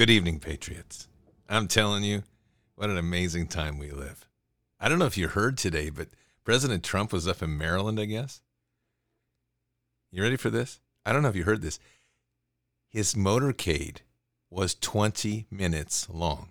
Good evening, Patriots. I'm telling you, what an amazing time we live. I don't know if you heard today, but President Trump was up in Maryland, I guess. You ready for this? I don't know if you heard this. His motorcade was 20 minutes long.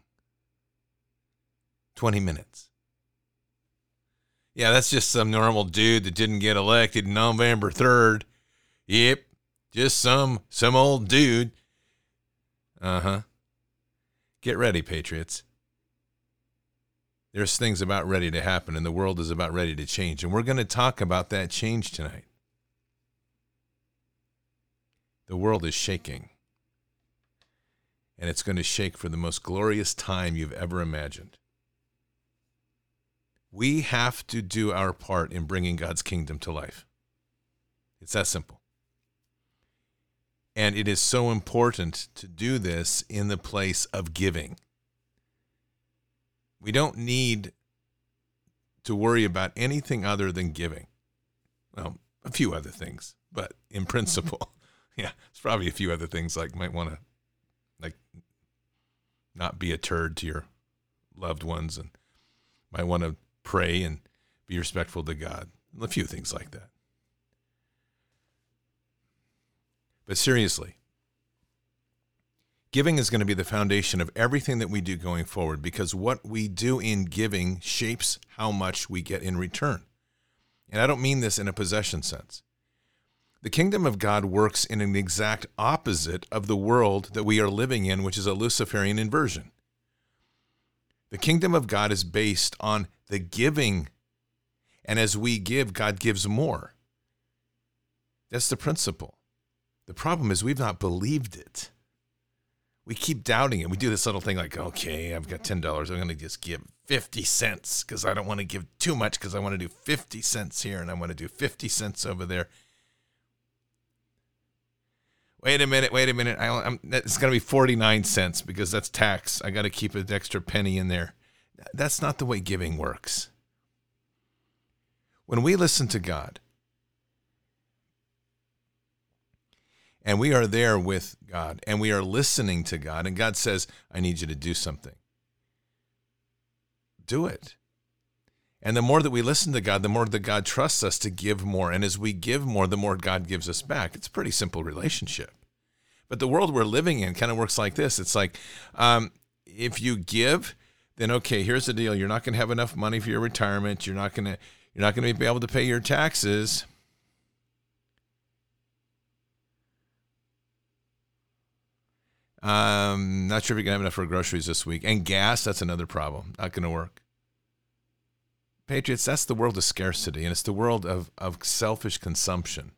20 minutes. Yeah, that's just some normal dude that didn't get elected November 3rd. Yep, just some old dude. Uh-huh. Get ready, Patriots. There's things about ready to happen, and the world is about ready to change. And we're going to talk about that change tonight. The world is shaking. And it's going to shake for the most glorious time you've ever imagined. We have to do our part in bringing God's kingdom to life. It's that simple. And it is so important to do this in the place of giving. We don't need to worry about anything other than giving. Well, a few other things, but in principle, yeah, it's probably a few other things like might want to not be a turd to your loved ones and might want to pray and be respectful to God. A few things like that. But seriously, giving is going to be the foundation of everything that we do going forward, because what we do in giving shapes how much we get in return. And I don't mean this in a possession sense. The kingdom of God works in an exact opposite of the world that we are living in, which is a Luciferian inversion. The kingdom of God is based on the giving. And as we give, God gives more. That's the principle. The problem is we've not believed it. We keep doubting it. We do this little thing like, okay, I've got $10. I'm going to just give 50 cents because I don't want to give too much, because I want to do 50 cents here and I want to do 50 cents over there. Wait a minute. It's going to be 49 cents because that's tax. I got to keep an extra penny in there. That's not the way giving works. When we listen to God, and we are there with God, and we are listening to God, and God says, I need you to do something. Do it. And the more that we listen to God, the more that God trusts us to give more. And as we give more, the more God gives us back. It's a pretty simple relationship. But the world we're living in kind of works like this. It's like, if you give, then okay, here's the deal. You're not going to have enough money for your retirement. You're not going to be able to pay your taxes. Not sure if you're going to have enough for groceries this week. And gas, that's another problem. Not going to work. Patriots, that's the world of scarcity, and it's the world of selfish consumption.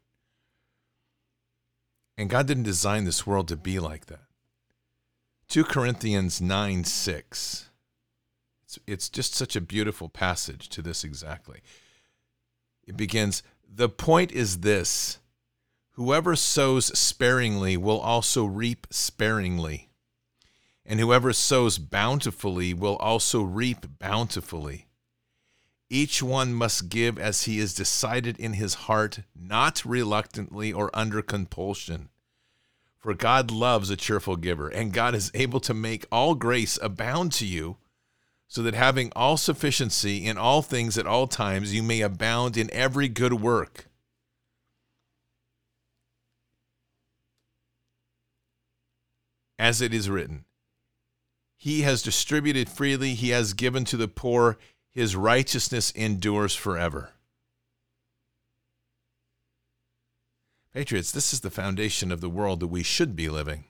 And God didn't design this world to be like that. 2 Corinthians 9:6. It's just such a beautiful passage to this exactly. It begins, the point is this: whoever sows sparingly will also reap sparingly, and whoever sows bountifully will also reap bountifully. Each one must give as he is decided in his heart, not reluctantly or under compulsion. For God loves a cheerful giver, and God is able to make all grace abound to you, so that having all sufficiency in all things at all times, you may abound in every good work. As it is written, he has distributed freely, he has given to the poor, his righteousness endures forever. Patriots, this is the foundation of the world that we should be living.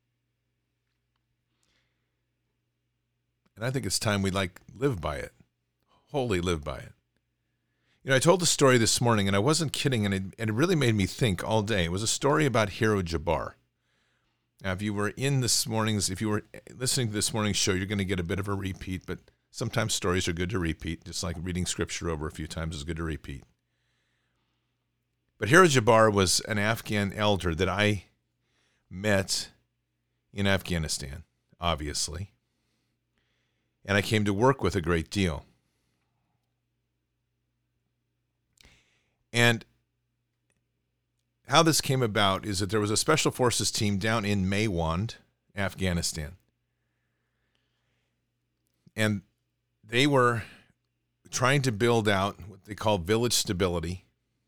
And I think it's time we live by it, wholly live by it. You know, I told the story this morning, and I wasn't kidding, and it really made me think all day. It was a story about Hero Jabbar. Now, if you were listening to this morning's show, you're going to get a bit of a repeat, but sometimes stories are good to repeat, just like reading scripture over a few times is good to repeat. But Hero Jabbar was an Afghan elder that I met in Afghanistan, obviously. And I came to work with a great deal. And how this came about is that there was a special forces team down in Maywand, Afghanistan. And they were trying to build out what they call village stability.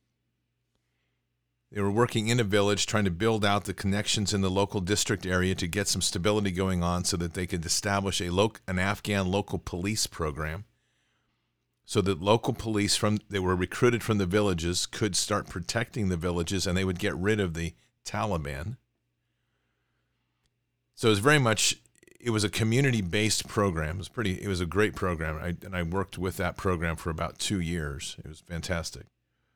They were working in a village, trying to build out the connections in the local district area to get some stability going on so that they could establish an Afghan local police program, so that local police that were recruited from the villages could start protecting the villages, and they would get rid of the Taliban. So it was a community-based program. It was a great program. I worked with that program for about 2 years. It was fantastic.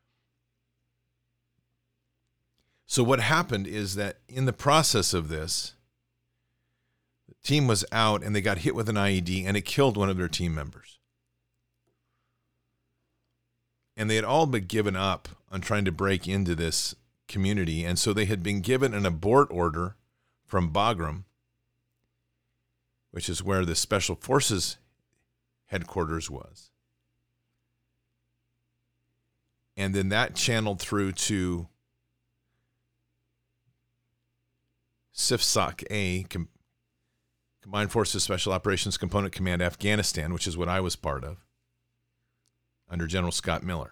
So what happened is that in the process of this, the team was out and they got hit with an IED and it killed one of their team members. And they had all but given up on trying to break into this community. And so they had been given an abort order from Bagram, which is where the Special Forces headquarters was. And then that channeled through to CFSOC-A, Combined Forces Special Operations Component Command Afghanistan, which is what I was part of, under General Scott Miller.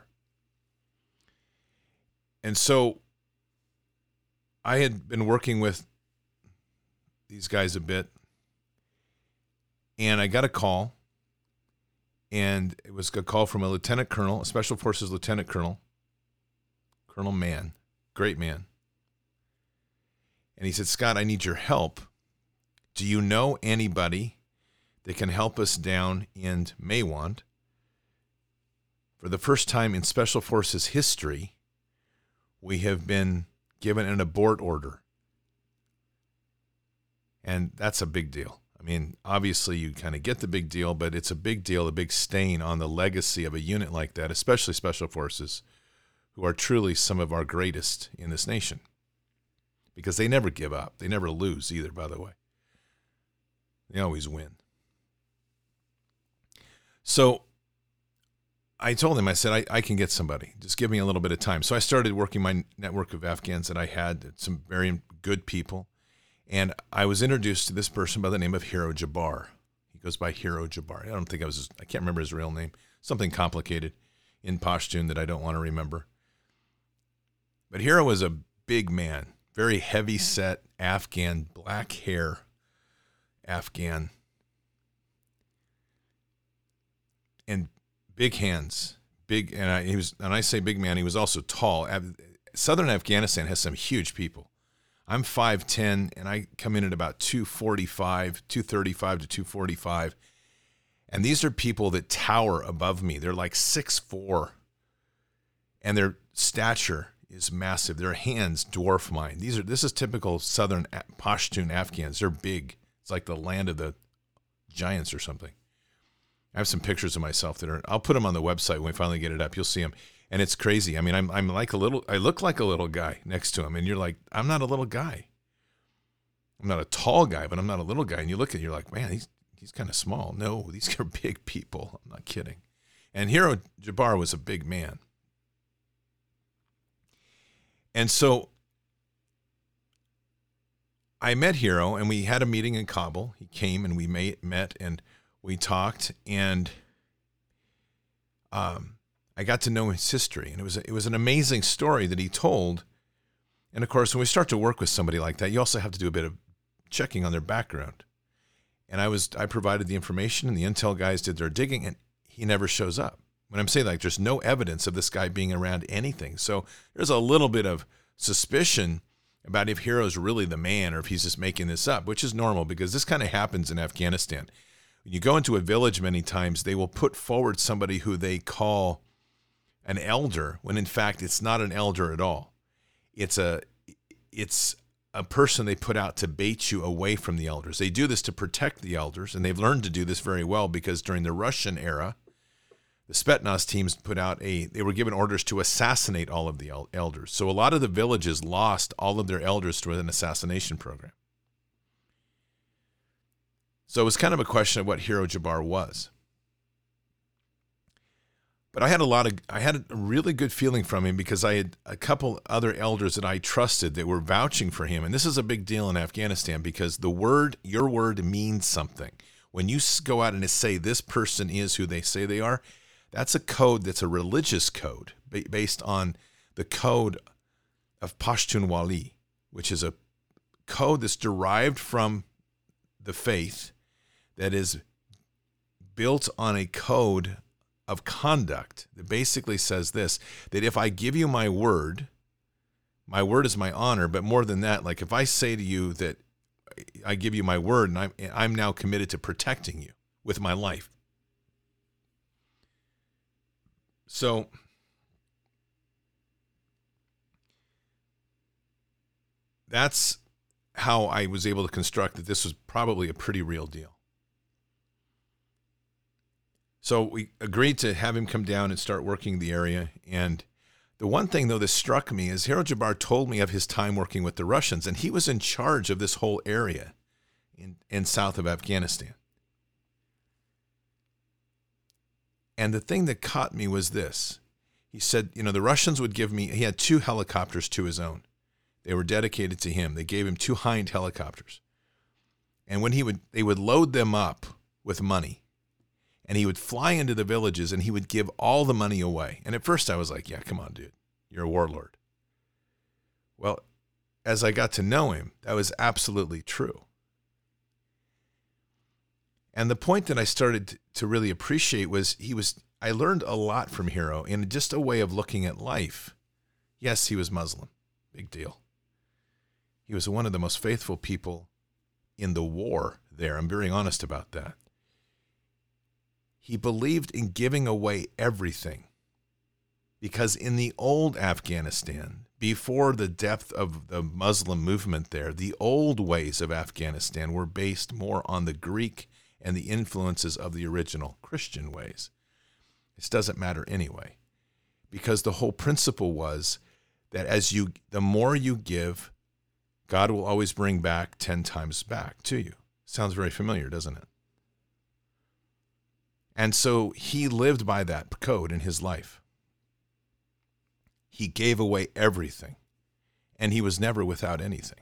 And so I had been working with these guys a bit, and I got a call, and it was a call from a lieutenant colonel, a Special Forces lieutenant colonel, Colonel Mann, great man. And he said, Scott, I need your help. Do you know anybody that can help us down in Maiwand? For the first time in Special Forces history, we have been given an abort order. And that's a big deal. I mean, obviously you kind of get the big deal, but it's a big deal, a big stain on the legacy of a unit like that, especially Special Forces, who are truly some of our greatest in this nation. Because they never give up. They never lose either, by the way. They always win. So I told him, I said, I can get somebody. Just give me a little bit of time. So I started working my network of Afghans that I had, some very good people. And I was introduced to this person by the name of Hero Jabbar. He goes by Hero Jabbar. I can't remember his real name. Something complicated in Pashtun that I don't want to remember. But Hero was a big man. Very heavy set Afghan, black hair Afghan, and big hands, and I say big man, he was also tall. Southern Afghanistan has some huge people. I'm 5'10", and I come in at about 235 to 245, and these are people that tower above me. They're like 6'4", and their stature is massive. Their hands dwarf mine. This is typical Southern Pashtun Afghans. They're big. It's like the land of the giants or something. I have some pictures of myself I'll put them on the website when we finally get it up. You'll see them. And it's crazy. I mean, I look like a little guy next to him. And you're like, I'm not a little guy. I'm not a tall guy, but I'm not a little guy. And you look at it, you're like, man, he's kind of small. No, these are big people. I'm not kidding. And Hero Jabbar was a big man. And so I met Hero, and we had a meeting in Kabul. He came, and we met, and we talked, and I got to know his history, and it was an amazing story that he told. And of course, when we start to work with somebody like that, you also have to do a bit of checking on their background. And I provided the information, and the intel guys did their digging, and he never shows up. When I'm saying, like, there's no evidence of this guy being around anything. So there's a little bit of suspicion about if Hero's really the man or if he's just making this up, which is normal because this kind of happens in Afghanistan. When you go into a village many times, they will put forward somebody who they call an elder, when in fact it's not an elder at all. It's a person they put out to bait you away from the elders. They do this to protect the elders, and they've learned to do this very well because during the Russian era, the Spetsnaz teams they were given orders to assassinate all of the elders. So a lot of the villages lost all of their elders to an assassination program. So it was kind of a question of what Hero Jabbar was. But I had a really good feeling from him because I had a couple other elders that I trusted that were vouching for him. And this is a big deal in Afghanistan because your word means something. When you go out and say this person is who they say they are, that's a code that's a religious code based on the code of Pashtunwali, which is a code that's derived from the faith that is built on a code of conduct that basically says this, that if I give you my word is my honor, but more than that, like if I say to you that I give you my word and I'm now committed to protecting you with my life. So that's how I was able to construct that this was probably a pretty real deal. So we agreed to have him come down and start working the area. And the one thing, though, that struck me is Hero Jabbar told me of his time working with the Russians, and he was in charge of this whole area in south of Afghanistan. And the thing that caught me was this. He said, the Russians would give me, he had 2 helicopters to his own. They were dedicated to him. They gave him 2 Hind helicopters. And when they would load them up with money, and he would fly into the villages and he would give all the money away. And at first I was like, yeah, come on, dude. You're a warlord. Well, as I got to know him, that was absolutely true. And the point that I started to really appreciate was I learned a lot from Hero in just a way of looking at life. Yes, he was Muslim. Big deal. He was one of the most faithful people in the war there. I'm very honest about that. He believed in giving away everything because in the old Afghanistan, before the depth of the Muslim movement there, the old ways of Afghanistan were based more on the Greek and the influences of the original Christian ways. This doesn't matter anyway, because the whole principle was that the more you give, God will always bring back 10 times back to you. Sounds very familiar, doesn't it? And so he lived by that code in his life. He gave away everything, and he was never without anything.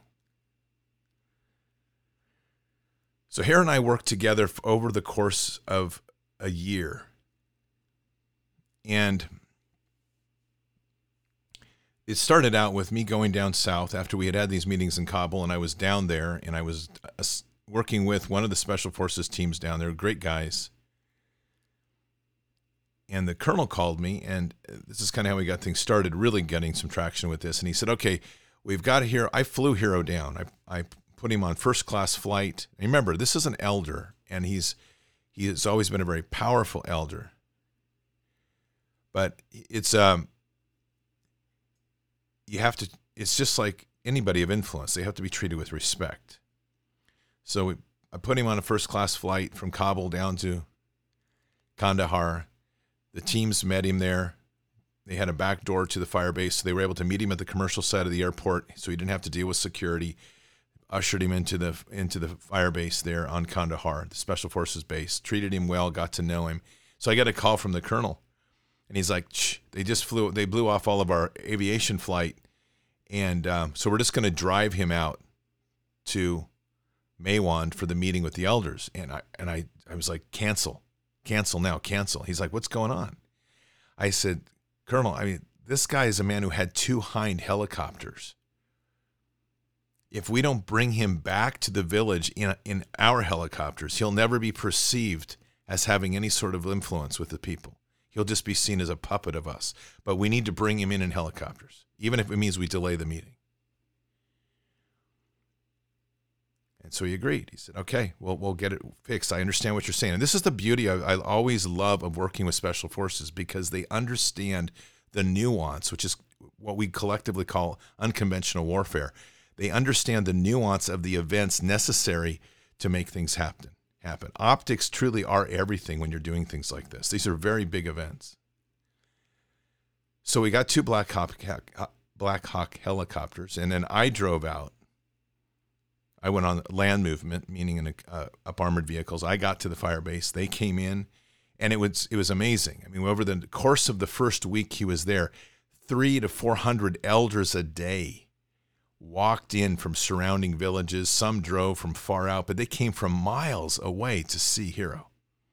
So Hare and I worked together over the course of a year. And it started out with me going down south after we had these meetings in Kabul, and I was down there, and I was working with one of the Special Forces teams down there, great guys. And the colonel called me, and this is kind of how we got things started, really getting some traction with this. And he said, okay, we've got Hero. I flew Hero down. I put him on first-class flight. And remember, this is an elder, and he has always been a very powerful elder. But it's just like anybody of influence. They have to be treated with respect. So I put him on a first-class flight from Kabul down to Kandahar. The teams met him there. They had a back door to the fire base, so they were able to meet him at the commercial side of the airport, so he didn't have to deal with security. Ushered him into the fire base there on Kandahar, the Special Forces base. Treated him well, got to know him. So I got a call from the colonel, and he's like, they blew off all of our aviation flight, and so we're just going to drive him out to Maywand for the meeting with the elders. And I was like, cancel now. He's like, what's going on? I said, Colonel, this guy is a man who had 2 Hind helicopters. If we don't bring him back to the village in our helicopters, he'll never be perceived as having any sort of influence with the people. He'll just be seen as a puppet of us. But we need to bring him in helicopters, even if it means we delay the meeting. And so he agreed. He said, okay, we'll get it fixed. I understand what you're saying. And this is the beauty I always love of working with Special Forces, because they understand the nuance, which is what we collectively call unconventional warfare. They understand the nuance of the events necessary to make things happen. Optics truly are everything when you're doing things like this. These are very big events. So we got 2 Black Hawk helicopters, and then I drove out. I went on land movement, meaning in up armored vehicles. I got to the fire base. They came in, and it was amazing. Over the course of the first week he was there, 300 to 400 elders a day walked in from surrounding villages. Some drove from far out, but they came from miles away to see Hero.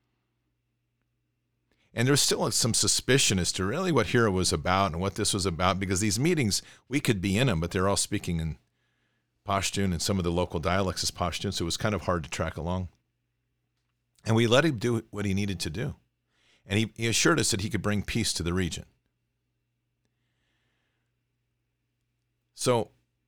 And there's still some suspicion as to really what Hero was about and what this was about, because these meetings, we could be in them, but they're all speaking in Pashtun, and some of the local dialects is Pashtun, so it was kind of hard to track along. And we let him do what he needed to do. And he assured us that he could bring peace to the region. So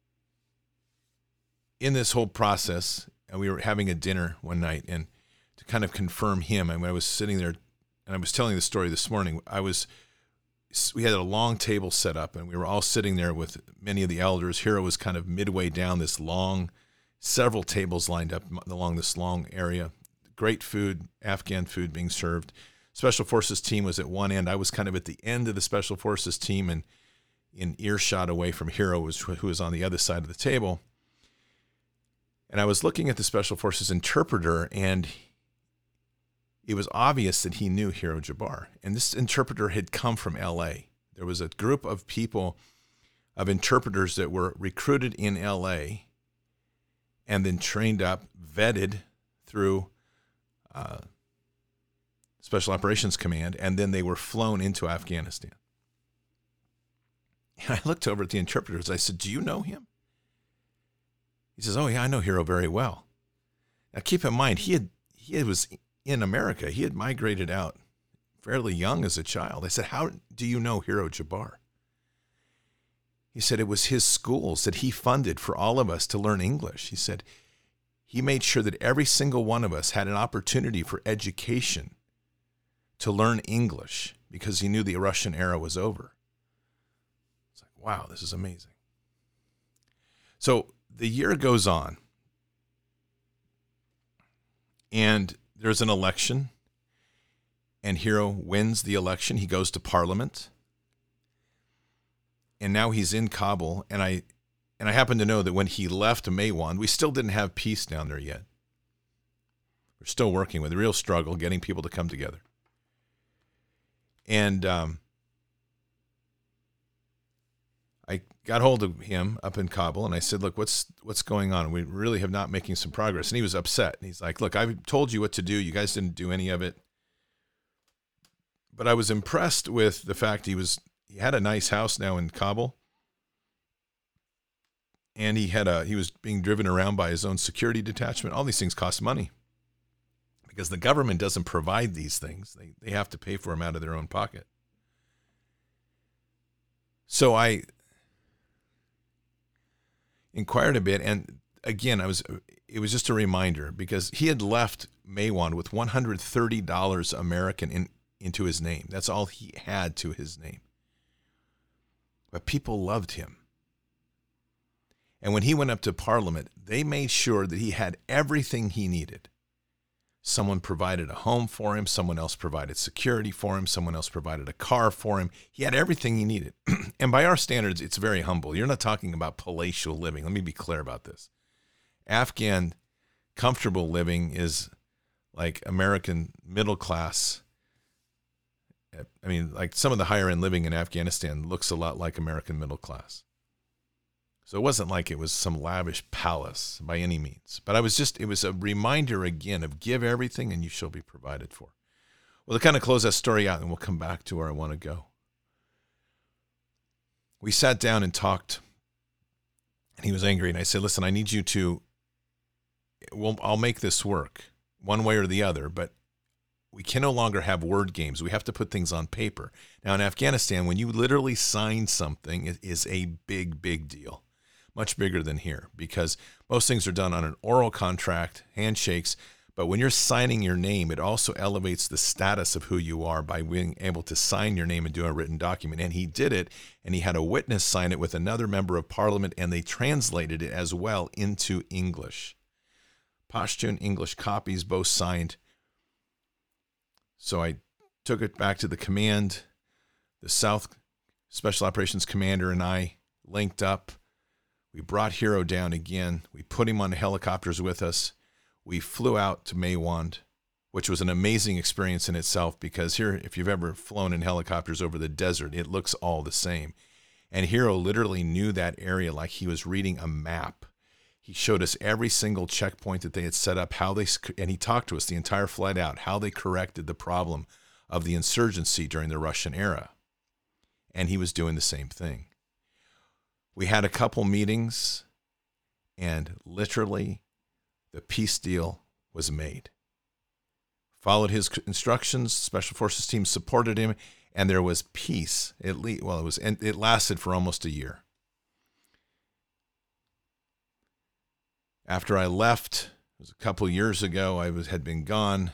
in this whole process, and we were having a dinner one night, and to kind of confirm him, and when I was sitting there, and I was telling the story this morning, we had a long table set up, and we were all sitting there with many of the elders. Hero was kind of midway down this long, several tables lined up along this long area. Great food, Afghan food being served. Special Forces team was at one end. I was kind of at the end of the Special Forces team, and in earshot away from Hero, who was on the other side of the table. And I was looking at the Special Forces interpreter, and it was obvious that he knew Hero Jabbar. And this interpreter had come from L.A. There was a group of people, of interpreters that were recruited in L.A. and then trained up, vetted through Special Operations Command, and then they were flown into Afghanistan. And I looked over at the interpreters. I said, "Do you know him?" He says, "Oh, yeah, I know Hero very well." Now, keep in mind, he was in America. He had migrated out fairly young as a child. I said, "How do you know Hero Jabbar?" He said, "It was his schools that he funded for all of us to learn English." He said, "He made sure that every single one of us had an opportunity for education to learn English because he knew the Russian era was over." It's like, wow, this is amazing. So the year goes on, and there's an election, and Hero wins the election. He goes to Parliament, and now he's in Kabul, and I happen to know that when he left Maiwand, we still didn't have peace down there yet. We're still working with a real struggle, getting people to come together. And I got hold of him up in Kabul, and I said, "Look, what's going on? We really have not making some progress." And he was upset. And he's like, "Look, I've told you what to do. You guys didn't do any of it." But I was impressed with the fact he had a nice house now in Kabul, and he was being driven around by his own security detachment. All these things cost money because the government doesn't provide these things. They have to pay for them out of their own pocket. So I inquired a bit, and again, it was just a reminder, because he had left Maiwand with $130 American into his name. That's all he had to his name. But people loved him. And when he went up to Parliament, they made sure that he had everything he needed. Someone provided a home for him. Someone else provided security for him. Someone else provided a car for him. He had everything he needed. And by our standards, it's very humble. You're not talking about palatial living. Let me be clear about this. Afghan comfortable living is like American middle class. I mean, like some of the higher end living in Afghanistan looks a lot like American middle class. So it wasn't like it was some lavish palace by any means. But it was a reminder again of give everything and you shall be provided for. Well, to kind of close that story out, and we'll come back to where I want to go. We sat down and talked, and he was angry. And I said, "Listen, I need you to, I'll make this work one way or the other, but we can no longer have word games. We have to put things on paper." Now, in Afghanistan, when you literally sign something, it is a big, big deal. Much bigger than here, because most things are done on an oral contract, handshakes. But when you're signing your name, it also elevates the status of who you are by being able to sign your name and do a written document. And he did it, and he had a witness sign it with another member of Parliament, and they translated it as well into English. Pashtun English copies, both signed. So I took it back to the command. The South Special Operations Commander and I linked up. We brought Hero down again. We put him on the helicopters with us. We flew out to Maiwand, which was an amazing experience in itself, because here, if you've ever flown in helicopters over the desert, it looks all the same. And Hero literally knew that area like he was reading a map. He showed us every single checkpoint that they had set up, and he talked to us the entire flight out, how they corrected the problem of the insurgency during the Russian era. And he was doing the same thing. We had a couple meetings, and literally the peace deal was made. Followed his instructions, Special Forces team supported him, and there was peace. It lasted for almost a year. After I left, it was a couple years ago, had been gone,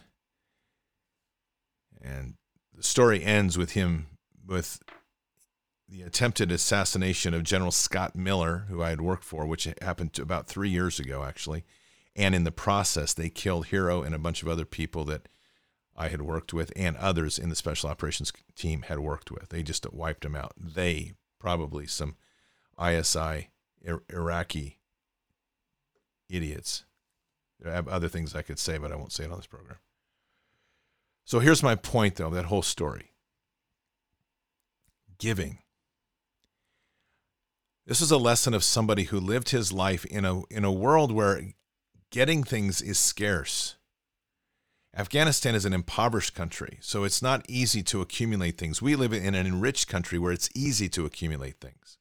and the story ends with the attempted assassination of General Scott Miller, who I had worked for, which happened about 3 years ago, actually. And in the process, they killed Hero and a bunch of other people that I had worked with and others in the Special Operations team had worked with. They just wiped them out. They, probably some ISI, Iraqi idiots. I have other things I could say, but I won't say it on this program. So here's my point, though, that whole story. Giving. This is a lesson of somebody who lived his life in a world where getting things is scarce. Afghanistan is an impoverished country, so it's not easy to accumulate things. We live in an enriched country where it's easy to accumulate things.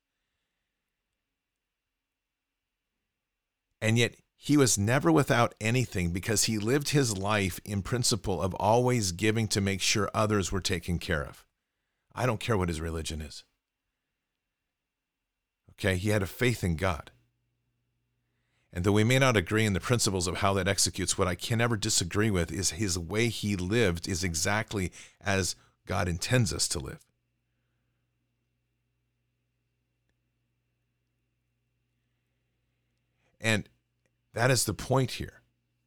And yet, he was never without anything because he lived his life in principle of always giving to make sure others were taken care of. I don't care what his religion is. Okay, he had a faith in God. And though we may not agree in the principles of how that executes, what I can never disagree with is his way he lived is exactly as God intends us to live. And that is the point here.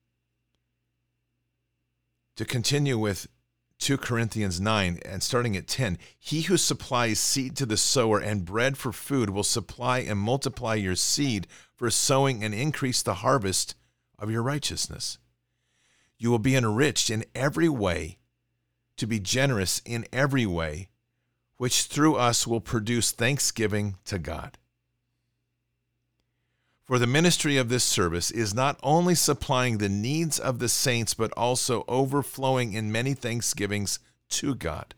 To continue with 2 Corinthians 9 and starting at 10, he who supplies seed to the sower and bread for food will supply and multiply your seed for sowing and increase the harvest of your righteousness. You will be enriched in every way, to be generous in every way, which through us will produce thanksgiving to God. For the ministry of this service is not only supplying the needs of the saints, but also overflowing in many thanksgivings to God.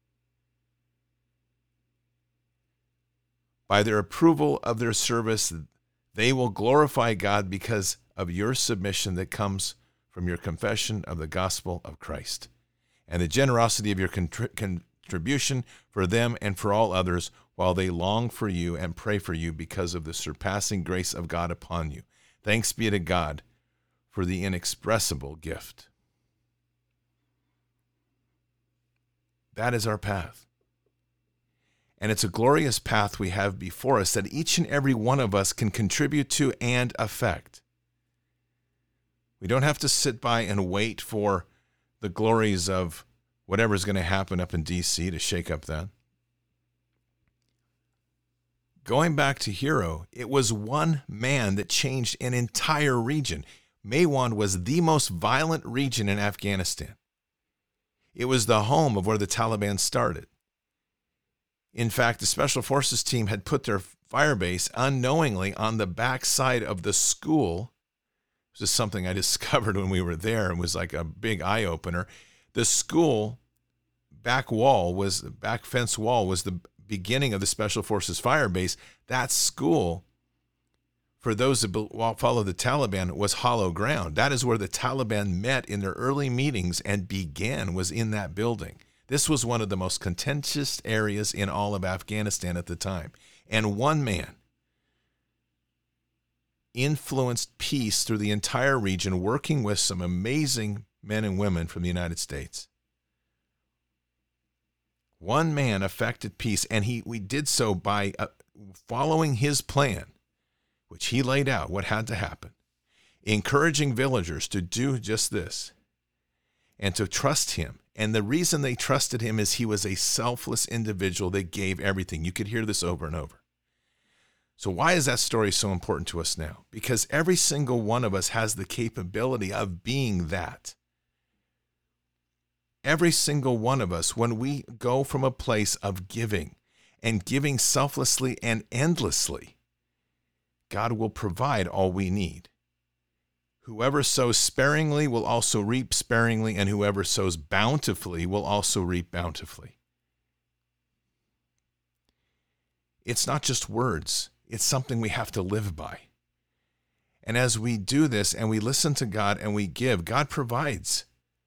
By their approval of their service, they will glorify God because of your submission that comes from your confession of the gospel of Christ, and the generosity of your contribution for them and for all others, while they long for you and pray for you because of the surpassing grace of God upon you. Thanks be to God for the inexpressible gift. That is our path. And it's a glorious path we have before us that each and every one of us can contribute to and affect. We don't have to sit by and wait for the glories of whatever's going to happen up in D.C. to shake up that. Going back to Hero, it was one man that changed an entire region. Maiwand was the most violent region in Afghanistan. It was the home of where the Taliban started. In fact, the Special Forces team had put their firebase unknowingly on the backside of the school. This is something I discovered when we were there and was like a big eye-opener. The school back fence wall was the beginning of the Special Forces firebase. That school, for those that follow the Taliban, was hollow ground. That is where the Taliban met in their early meetings and began, was in that building. This was one of the most contentious areas in all of Afghanistan at the time. And one man influenced peace through the entire region, working with some amazing men and women from the United States. One man affected peace, and we did so by following his plan, which he laid out what had to happen, encouraging villagers to do just this and to trust him. And the reason they trusted him is he was a selfless individual that gave everything. You could hear this over and over. So why is that story so important to us now? Because every single one of us has the capability of being that. Every single one of us, when we go from a place of giving and giving selflessly and endlessly, God will provide all we need. Whoever sows sparingly will also reap sparingly, and whoever sows bountifully will also reap bountifully. It's not just words. It's something we have to live by. And as we do this and we listen to God and we give, God provides.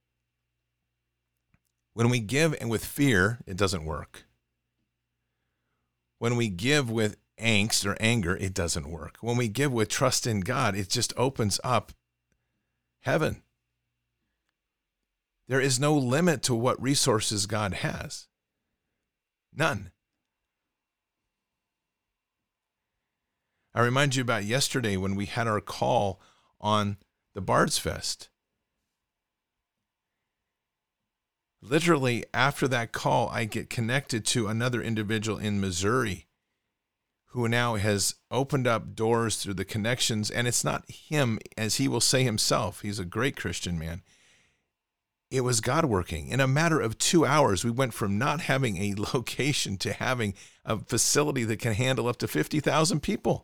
When we give and with fear, it doesn't work. When we give with angst or anger, it doesn't work. When we give with trust in God, it just opens up heaven. There is no limit to what resources God has. None. I remind you about yesterday when we had our call on the Bards Fest. Literally, after that call, I get connected to another individual in Missouri who now has opened up doors through the connections. And it's not him, as he will say himself. He's a great Christian man. It was God working. In a matter of 2 hours, we went from not having a location to having a facility that can handle up to 50,000 people.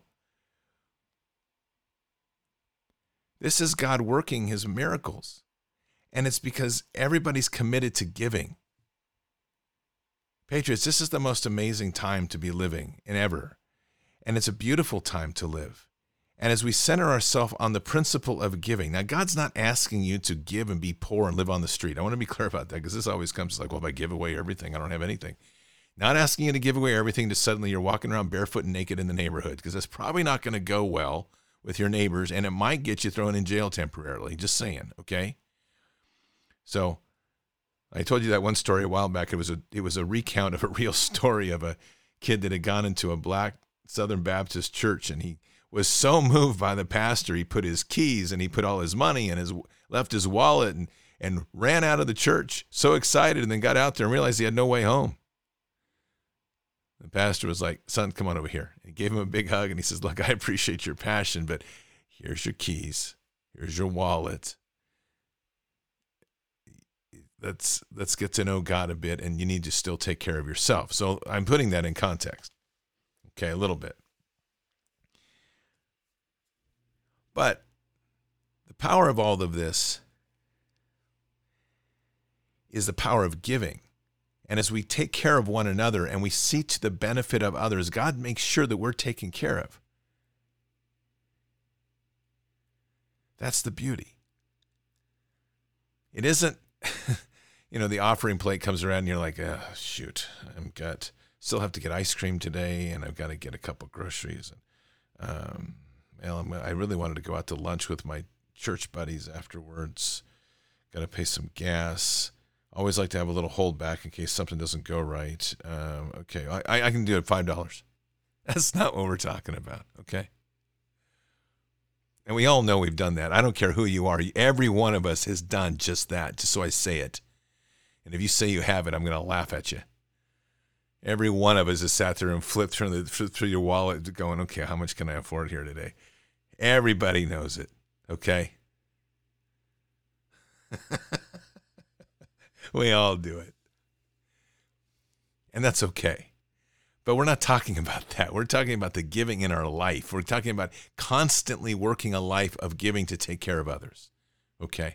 This is God working his miracles. And it's because everybody's committed to giving. Patriots, this is the most amazing time to be living in ever. And it's a beautiful time to live. And as we center ourselves on the principle of giving, now God's not asking you to give and be poor and live on the street. I want to be clear about that, because this always comes like, well, if I give away everything, I don't have anything. Not asking you to give away everything to suddenly you're walking around barefoot and naked in the neighborhood, because that's probably not going to go well with your neighbors, and it might get you thrown in jail temporarily. Just saying, okay? So I told you that one story a while back. It was a recount of a real story of a kid that had gone into a black Southern Baptist church, and he was so moved by the pastor, he put his keys and he put all his money and left his wallet and ran out of the church, so excited, and then got out there and realized he had no way home. The pastor was like, son, come on over here. He gave him a big hug, and he says, look, I appreciate your passion, but here's your keys. Here's your wallet. Let's get to know God a bit, and you need to still take care of yourself. So I'm putting that in context, okay, a little bit. But the power of all of this is the power of giving. And as we take care of one another and we see to the benefit of others, God makes sure that we're taken care of. That's the beauty. It isn't, the offering plate comes around and you're like, oh, shoot, still have to get ice cream today, and I've got to get a couple groceries. And, I really wanted to go out to lunch with my church buddies afterwards. Got to pay some gas. Always like to have a little holdback in case something doesn't go right. Okay, I can do it $5. That's not what we're talking about, okay? And we all know we've done that. I don't care who you are. Every one of us has done just that, just so I say it. And if you say you haven't, I'm going to laugh at you. Every one of us has sat there and flipped through your wallet going, okay, how much can I afford here today? Everybody knows it, okay? We all do it. And that's okay. But we're not talking about that. We're talking about the giving in our life. We're talking about constantly working a life of giving to take care of others, okay?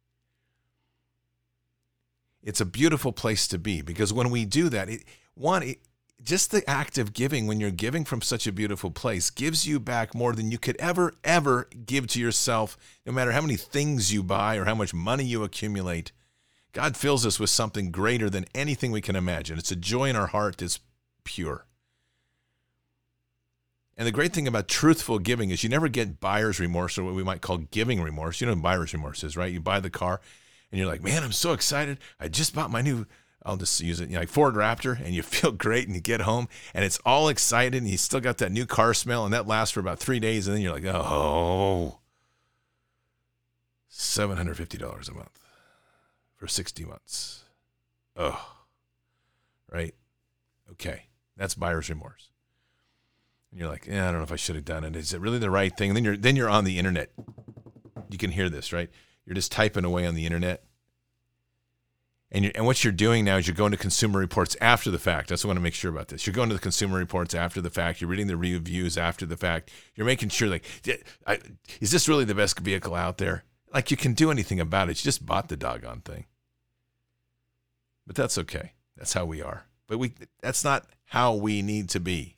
It's a beautiful place to be, because when we do that, just the act of giving, when you're giving from such a beautiful place, gives you back more than you could ever give to yourself, no matter how many things you buy or how much money you accumulate. God fills us with something greater than anything we can imagine. It's a joy in our heart that's pure. And the great thing about truthful giving is you never get buyer's remorse, or what we might call giving remorse. You know what buyer's remorse is, right? You buy the car and you're like, man, I'm so excited. I just bought my new, I'll just use it, like Ford Raptor, and you feel great, and you get home and it's all excited, and you still got that new car smell, and that lasts for about 3 days, and then you're like, oh, $750 a month for 60 months. Oh, right? Okay, that's buyer's remorse. And you're like, I don't know if I should have done it. Is it really the right thing? And then you're on the internet. You can hear this, right? You're just typing away on the internet. And what you're doing now is you're going to Consumer Reports after the fact. That's what I want to make sure about this. You're going to the Consumer Reports after the fact. You're reading the reviews after the fact. You're making sure, like, is this really the best vehicle out there? Like you can do anything about it. You just bought the doggone thing. But that's okay. That's how we are. But that's not how we need to be.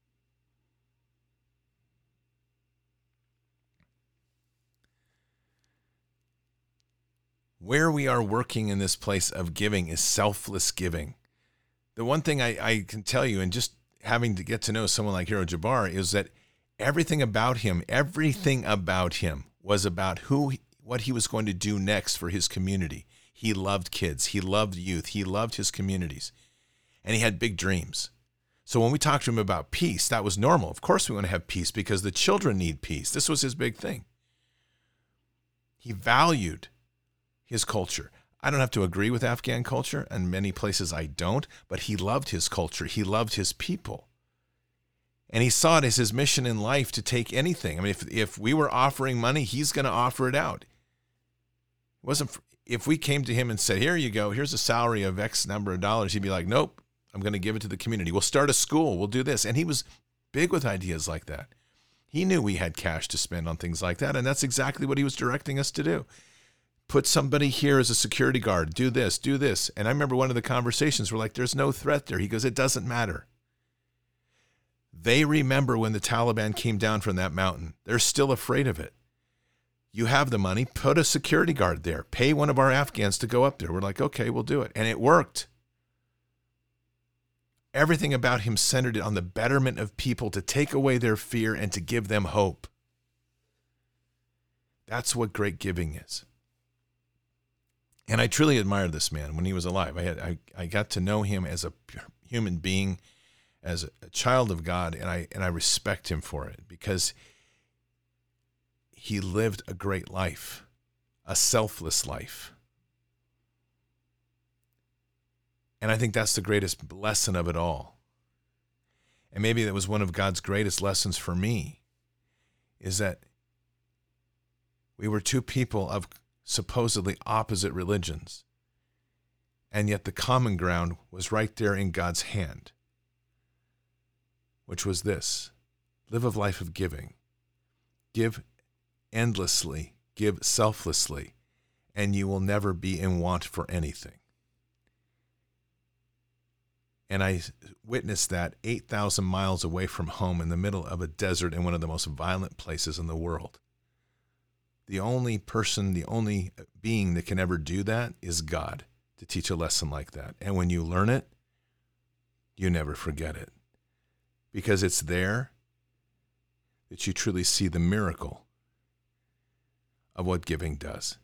Where we are working in this place of giving is selfless giving. The one thing I can tell you, and just having to get to know someone like Hero Jabbar, is that everything about him was about what he was going to do next for his community. He loved kids. He loved youth. He loved his communities. And he had big dreams. So when we talked to him about peace, that was normal. Of course we want to have peace because the children need peace. This was his big thing. He valued his culture. I don't have to agree with Afghan culture, and many places I don't, but he loved his culture. He loved his people. And he saw it as his mission in life to take anything. I mean, if we were offering money, he's going to offer it out. It wasn't if we came to him and said, here you go, here's a salary of X number of dollars, he'd be like, nope, I'm going to give it to the community. We'll start a school. We'll do this. And he was big with ideas like that. He knew we had cash to spend on things like that, and that's exactly what he was directing us to do. Put somebody here as a security guard. Do this, do this. And I remember one of the conversations were like, there's no threat there. He goes, it doesn't matter. They remember when the Taliban came down from that mountain. They're still afraid of it. You have the money, put a security guard there. Pay one of our Afghans to go up there. We're like, okay, we'll do it. And it worked. Everything about him centered on the betterment of people, to take away their fear and to give them hope. That's what great giving is. And I truly admired this man when he was alive. I got to know him as a human being, as a child of God, and I respect him for it because he lived a great life, a selfless life. And I think that's the greatest lesson of it all. And maybe that was one of God's greatest lessons for me, is that we were two people of supposedly opposite religions, and yet the common ground was right there in God's hand, which was this: live a life of giving. Give endlessly, give selflessly, and you will never be in want for anything. And I witnessed that 8,000 miles away from home in the middle of a desert in one of the most violent places in the world. The only person, the only being that can ever do that is God, to teach a lesson like that. And when you learn it, you never forget it. Because it's there that you truly see the miracle of what giving does.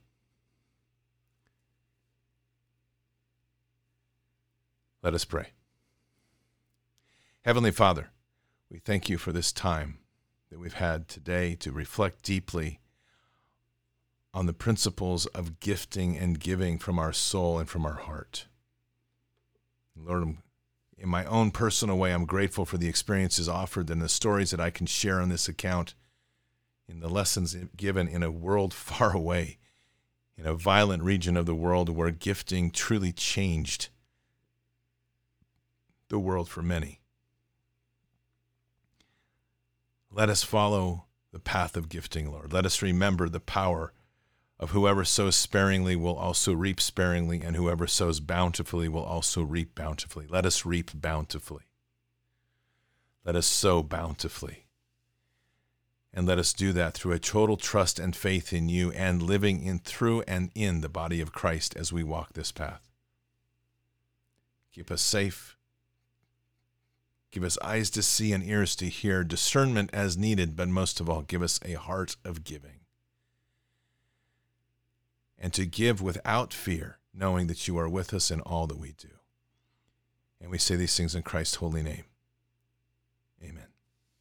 Let us pray. Heavenly Father, we thank you for this time that we've had today to reflect deeply on the principles of gifting and giving from our soul and from our heart. Lord, in my own personal way, I'm grateful for the experiences offered and the stories that I can share on this account, in the lessons given in a world far away, in a violent region of the world where gifting truly changed the world for many. Let us follow the path of gifting, Lord. Let us remember the power of whoever sows sparingly will also reap sparingly, and whoever sows bountifully will also reap bountifully. Let us reap bountifully. Let us sow bountifully. And let us do that through a total trust and faith in you, and living in, through, and in the body of Christ as we walk this path. Keep us safe. Give us eyes to see and ears to hear, discernment as needed, but most of all, give us a heart of giving. And to give without fear, knowing that you are with us in all that we do. And we say these things in Christ's holy name. Amen.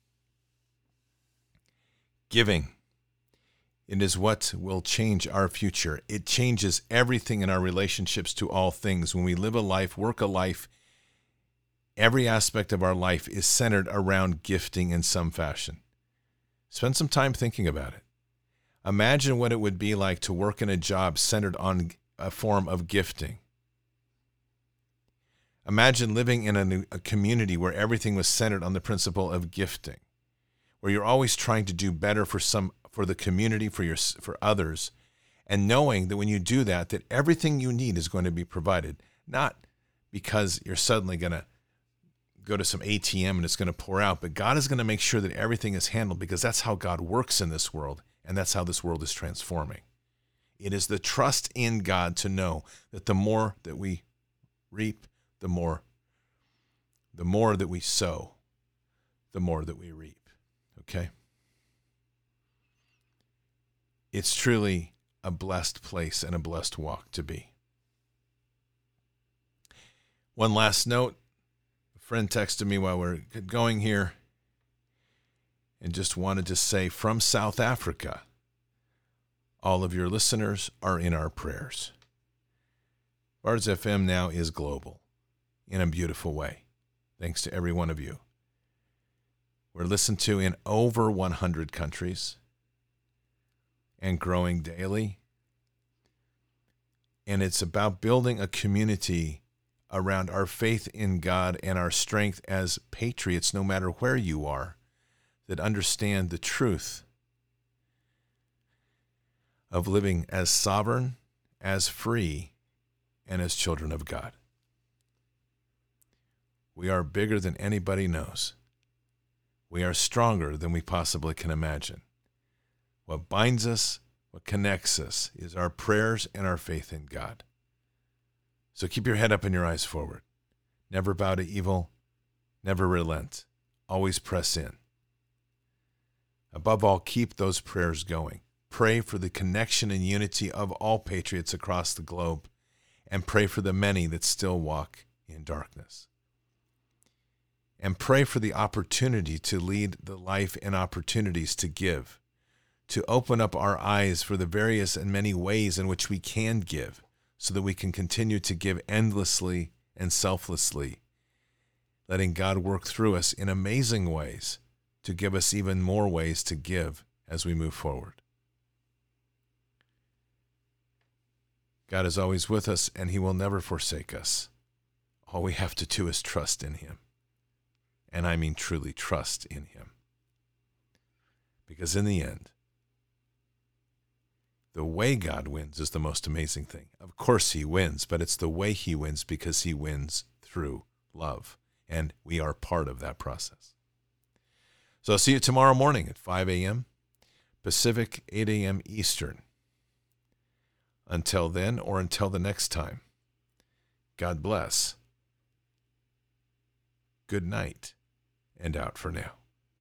Giving. It is what will change our future. It changes everything in our relationships to all things. When we live a life, work a life, every aspect of our life is centered around gifting in some fashion. Spend some time thinking about it. Imagine what it would be like to work in a job centered on a form of gifting. Imagine living in a community where everything was centered on the principle of gifting, where you're always trying to do better for the community, for others, and knowing that when you do that, that everything you need is going to be provided, not because you're suddenly going to go to some ATM and it's going to pour out, but God is going to make sure that everything is handled, because that's how God works in this world, and that's how this world is transforming. It is the trust in God to know that the more that we reap, the more that we sow, the more that we reap. Okay? It's truly a blessed place and a blessed walk to be. One last note. A friend texted me while we're going here and just wanted to say, from South Africa, all of your listeners are in our prayers. Bards FM now is global in a beautiful way, thanks to every one of you. We're listened to in over 100 countries and growing daily. And it's about building a community around our faith in God and our strength as patriots, no matter where you are, that understand the truth of living as sovereign, as free, and as children of God. We are bigger than anybody knows. We are stronger than we possibly can imagine. What binds us, what connects us, is our prayers and our faith in God. So keep your head up and your eyes forward. Never bow to evil. Never relent. Always press in. Above all, keep those prayers going. Pray for the connection and unity of all patriots across the globe, and pray for the many that still walk in darkness. And pray for the opportunity to lead the life and opportunities to give, to open up our eyes for the various and many ways in which we can give, so that we can continue to give endlessly and selflessly, letting God work through us in amazing ways to give us even more ways to give as we move forward. God is always with us, and he will never forsake us. All we have to do is trust in him. And I mean truly trust in him. Because in the end, the way God wins is the most amazing thing. Of course he wins, but it's the way he wins, because he wins through love. And we are part of that process. So I'll see you tomorrow morning at 5 a.m. Pacific, 8 a.m. Eastern. Until then, or until the next time, God bless. Good night, and out for now.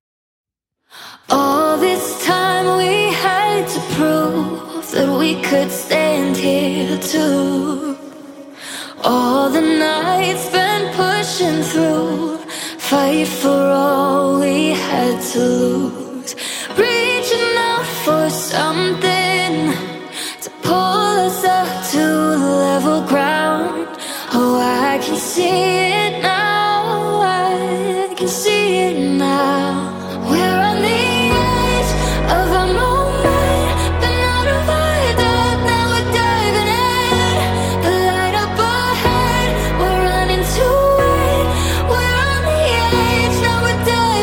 All this time we had to prove that we could stand here too. All the nights spent pushing through, fight for all we had to lose. Reaching out for something to pull us up to level ground. Oh, I can see it now, I can see it now. We're on the edge of a moment, been out of our depth, now we're diving in. The light up ahead, we're running to it. We're on the edge, now we're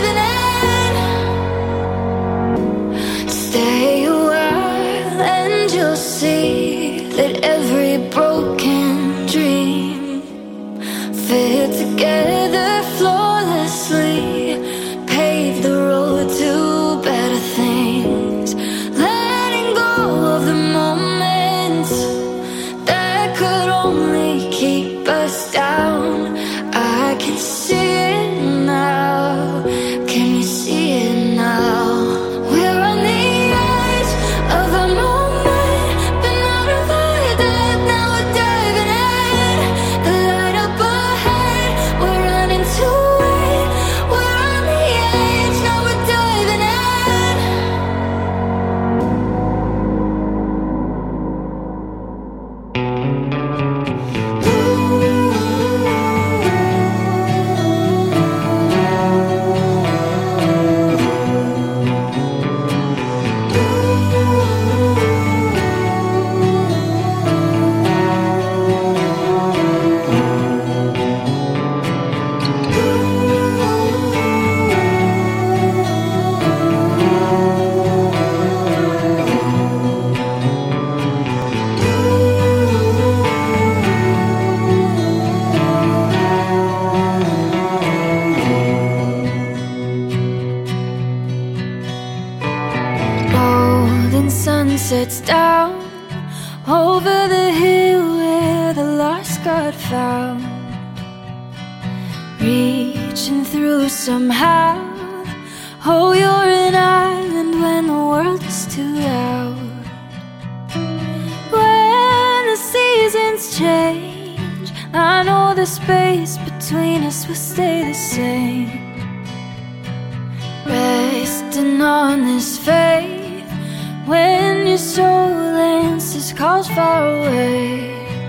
diving in. Stay a while and you'll see that every broken dream fit together flawlessly. reaching through somehow. Oh, you're an island when the world is too loud. When the seasons change, I know the space between us will stay the same. Resting on this faith, when your soul answers calls far away.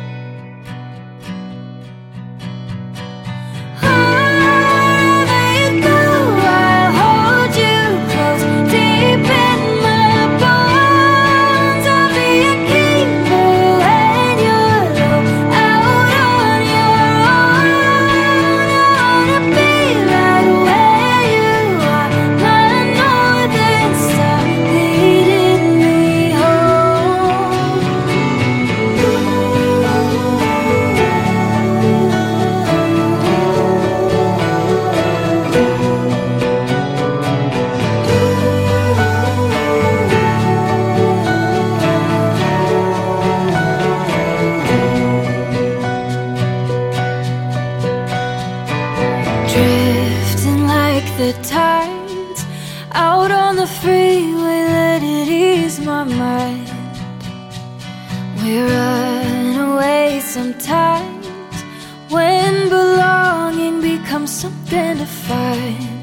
Drifting like the tides out on the freeway, let it ease my mind. We run away sometimes when belonging becomes something to find.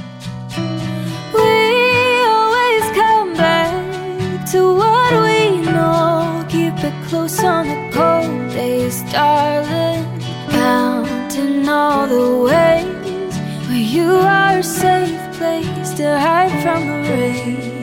We always come back to what we know, keep it close on the cold days, darling. Counting all the ways where you are a safe place to hide from the rain.